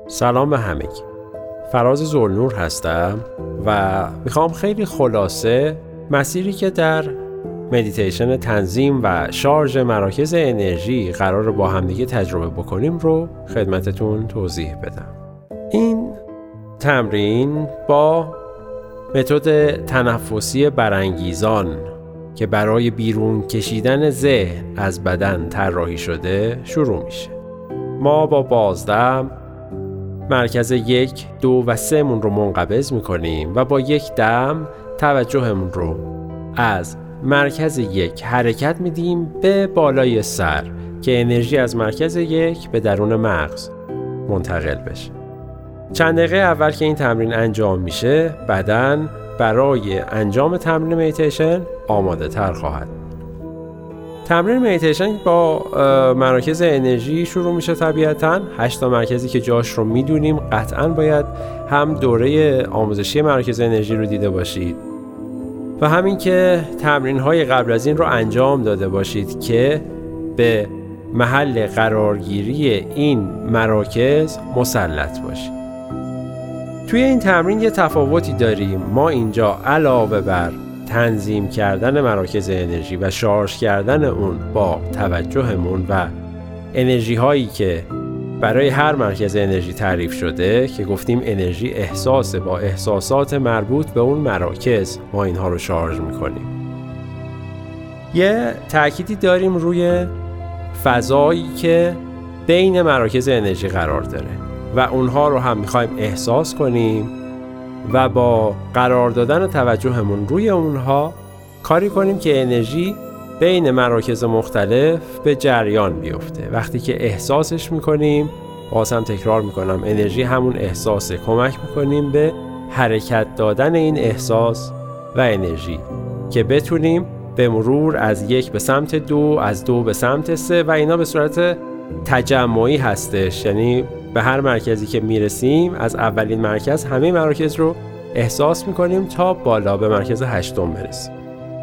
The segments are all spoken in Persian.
سلام به همگی. فراز ذوالنور هستم و میخوام خیلی خلاصه مسیری که در مدیتیشن تنظیم و شارژ مراکز انرژی قرار با همدیگه تجربه بکنیم رو خدمتتون توضیح بدم. این تمرین با متد تنفسی برانگیزان که برای بیرون کشیدن ذهن از بدن طراحی شده شروع میشه. ما با بازدم مرکز 1، 2 و 3 مون رو منقبض میکنیم و با یک دم توجهمون رو از مرکز 1 حرکت میدیم به بالای سر که انرژی از مرکز 1 به درون مغز منتقل بشه. چند دقیقه اول که این تمرین انجام میشه بدن برای انجام تمرین مدیتیشن آماده تر خواهد. تمرین مدیتیشن با مراکز انرژی شروع میشه طبیعتاً. 8 تا مرکزی که جاش رو میدونیم. قطعاً باید هم دوره آموزشی مراکز انرژی رو دیده باشید و همین که تمرین‌های قبل از این رو انجام داده باشید که به محل قرارگیری این مراکز مسلط باشید. توی این تمرین یه تفاوتی داریم. ما اینجا علاوه بر تنظیم کردن مراکز انرژی و شارژ کردن اون با توجهمون و انرژی هایی که برای هر مرکز انرژی تعریف شده که گفتیم انرژی احساسه، با احساسات مربوط به اون مراکز ما اینها رو شارژ میکنیم. یه تأکیدی داریم روی فضایی که بین مراکز انرژی قرار داره و اونها رو هم میخوایم احساس کنیم و با قرار دادن توجهمون روی اونها کاری کنیم که انرژی بین مراکز مختلف به جریان بیفته. وقتی که احساسش میکنیم، بازم تکرار میکنم، انرژی همون احساسه، کمک میکنیم به حرکت دادن این احساس و انرژی که بتونیم به مرور از 1 به سمت 2، از 2 به سمت 3 و اینا به صورت تجمعی هستش. یعنی به هر مرکزی که میرسیم از اولین مرکز همه مراکز رو احساس میکنیم تا بالا به مرکز 8 برسیم.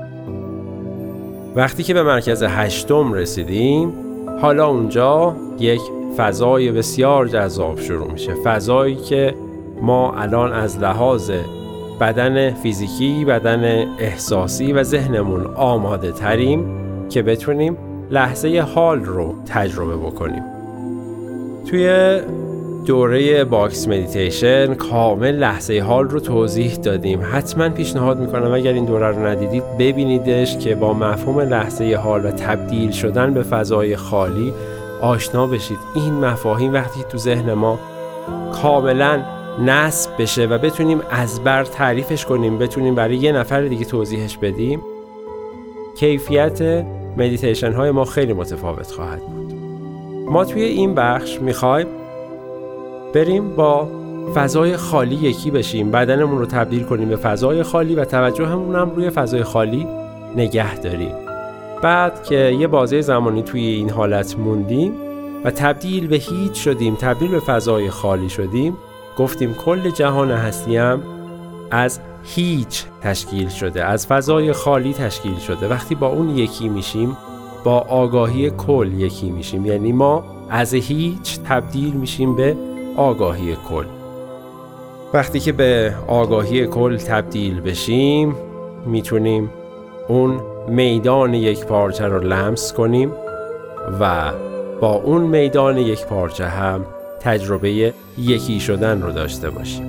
وقتی که به مرکز 8 رسیدیم، حالا اونجا یک فضای بسیار جذاب شروع میشه. فضایی که ما الان از لحاظ بدن فیزیکی، بدن احساسی و ذهنمون آماده تریم که بتونیم لحظه حال رو تجربه بکنیم. توی دوره باکس مدیتیشن کامل لحظه حال رو توضیح دادیم. حتما پیشنهاد میکنم اگر این دوره رو ندیدید ببینیدش که با مفهوم لحظه حال و تبدیل شدن به فضای خالی آشنا بشید. این مفاهیم وقتی تو ذهن ما کاملا نصب بشه و بتونیم از بر تعریفش کنیم، بتونیم برای یه نفر دیگه توضیحش بدیم، کیفیت مدیتیشن های ما خیلی متفاوت خواهد بود. ما توی این بخش میخوایم بریم با فضای خالی یکی بشیم، بدنمون رو تبدیل کنیم به فضای خالی و توجهمون هم روی فضای خالی نگه داریم. بعد که یه بازه زمانی توی این حالت موندیم و تبدیل به هیچ شدیم، تبدیل به فضای خالی شدیم، گفتیم کل جهان هستی هم از هیچ تشکیل شده، از فضای خالی تشکیل شده. وقتی با اون یکی میشیم با آگاهی کل یکی میشیم، یعنی ما از هیچ تبدیل میشیم به آگاهی کل. وقتی که به آگاهی کل تبدیل بشیم میتونیم اون میدان یک پارچه رو لمس کنیم و با اون میدان یک پارچه هم تجربه یکی شدن رو داشته باشیم.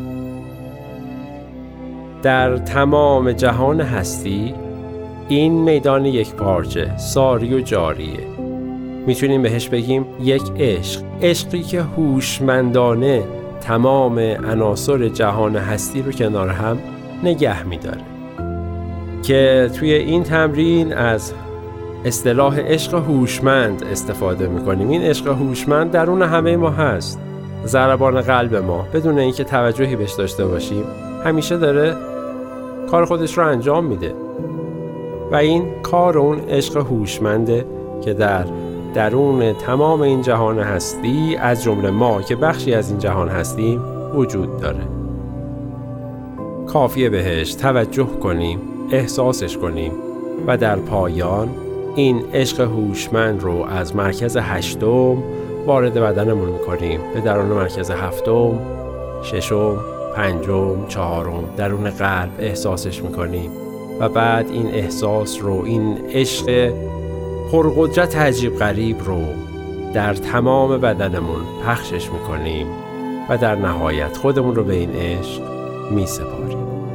در تمام جهان هستی این میدان یک پارچه ساری و جاریه. میتونیم بهش بگیم یک عشق، عشقی که هوشمندانه تمام عناصر جهان هستی رو کنار هم نگه میداره. که توی این تمرین از اصطلاح عشق هوشمند استفاده میکنیم. این عشق هوشمند درون همه ما هست. ضربان قلب ما بدون اینکه توجهی بهش داشته باشیم همیشه داره کار خودش رو انجام میده و این کار اون عشق هوشمنده که در درون تمام این جهان هستی از جمله ما که بخشی از این جهان هستیم وجود داره. کافیه بهش توجه کنیم، احساسش کنیم و در پایان این عشق هوشمند رو از مرکز 8 وارد بدنمون میکنیم. به درون مرکز هفتم، ششم، پنجم، چهارم، درون قلب احساسش میکنیم و بعد این احساس رو، این عشق پرقدرت عجیب غریب رو در تمام بدنمون پخشش میکنیم و در نهایت خودمون رو به این عشق میسپاریم.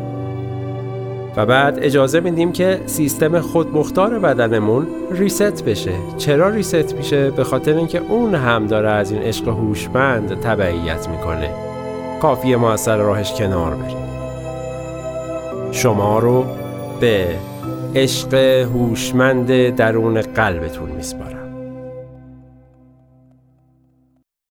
و بعد اجازه میدیم که سیستم خودمختار بدنمون ریست بشه. چرا ریست میشه؟ به خاطر اینکه اون هم داره از این عشق هوشمند تبعیت میکنه. کافیه ما از سر راهش کنار بریم. شما رو به عشق هوشمند درون قلبتون میسپارم.